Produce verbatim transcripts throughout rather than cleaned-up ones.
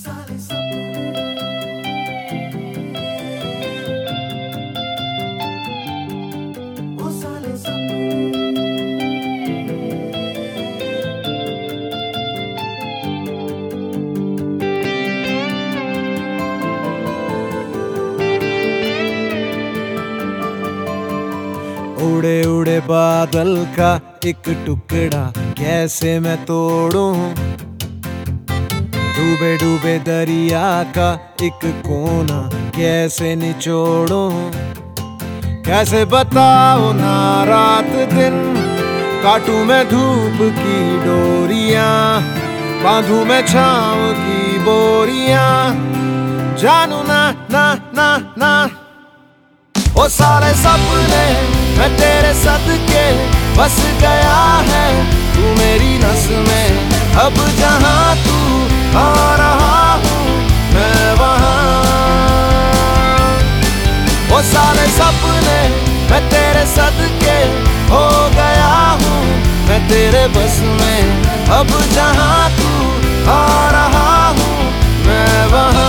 उड़े उड़े बादल का एक टुकड़ा कैसे मैं तोड़ूं, डूबे डूबे दरिया का एक कोना कैसे निचोड़ूं। कैसे बताओ ना रात दिन, काटूं मैं धूप की डोरियां, बांधूं मैं छांव की बोरियां। जानू ना ना ना ना वो सारे सपने मैं तेरे सदके बस गया है। तू मेरी नस में, अब जहां तू आ रहा हूँ मैं वहां। वो सारे सपने मैं तेरे सदके हो गया हूँ मैं तेरे बस में, अब जहां तू आ रहा हूँ मैं वहां।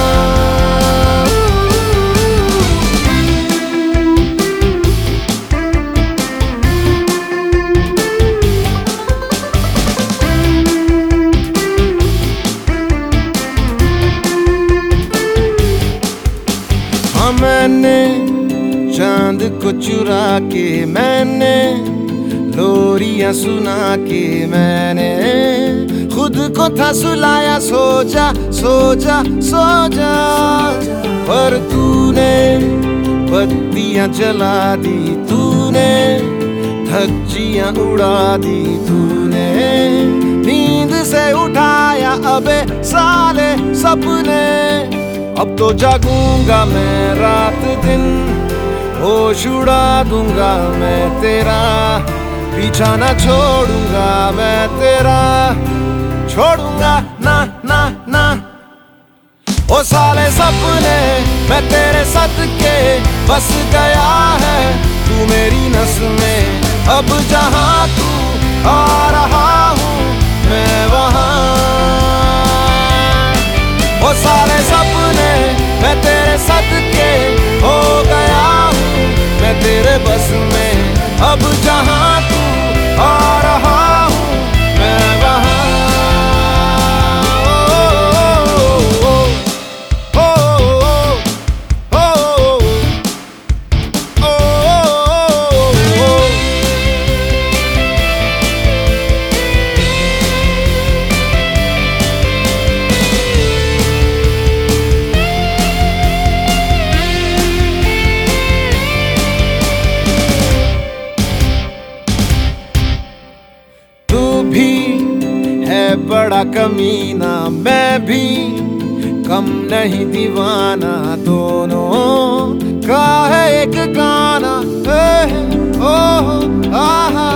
मैंने चांद को चुरा के, मैंने लोरियां सुना के, मैंने खुद को था सुलाया। सो जा सो जा सो जा, पर तूने बत्तियां जला दी, तूने धज्जियां उड़ा दी, तूने नींद से उठाया अबे साले सपने। अब तो जागूंगा मैं रात दिन, होश उड़ा दूंगा मैं तेरा, पीछा ना छोड़ूंगा मैं तेरा, छोड़ूंगा ना ना ना। ओ साले सपने मैं तेरे सदके बस गया है। तू मेरी नस में, अब जहां तू आ रहा हूँ मैं वहां। वो सारे सपने मैं तेरे सदके हो गया हूँ मैं तेरे बस में, अब जहां तू आ रहा हूँ मैं वहां। बड़ा कमीना मैं भी कम नहीं दीवाना, दोनों का है एक गाना। ओ आहा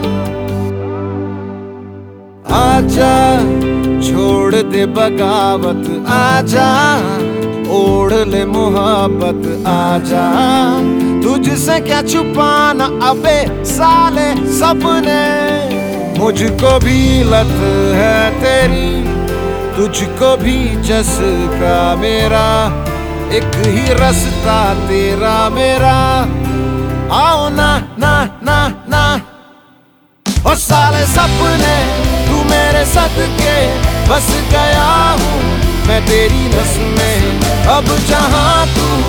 आजा छोड़ दे बगावत, आजा ओढ़ ले मोहब्बत, आजा तुझसे क्या छुपाना अबे साले सपने। मुझको भी लत है तेरी, तुझको भी चस्का मेरा, एक ही रास्ता तेरा मेरा। आओ ना ना ना ना ओ साले सपने तू मेरे सदके बस गया हूँ मैं तेरी नस में, अब जहां तू